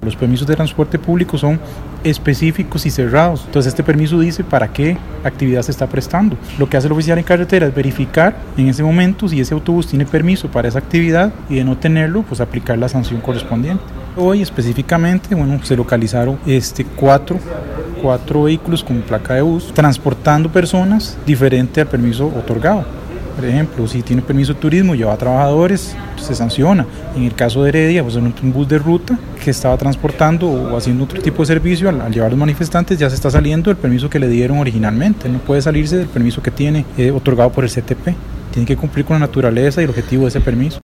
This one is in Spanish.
Los permisos de transporte público son específicos y cerrados. Entonces este permiso dice para qué actividad se está prestando. Lo que hace el oficial en carretera es verificar en ese momento si ese autobús tiene permiso para esa actividad y de no tenerlo, pues aplicar la sanción correspondiente. Hoy específicamente, se localizaron cuatro vehículos con placa de bus transportando personas diferente al permiso otorgado. Por ejemplo, si tiene permiso de turismo y lleva trabajadores, se sanciona. En el caso de Heredia, pues un bus de ruta que estaba transportando o haciendo otro tipo de servicio, al llevar a los manifestantes ya se está saliendo del permiso que le dieron originalmente. No puede salirse del permiso que tiene otorgado por el CTP. Tiene que cumplir con la naturaleza y el objetivo de ese permiso.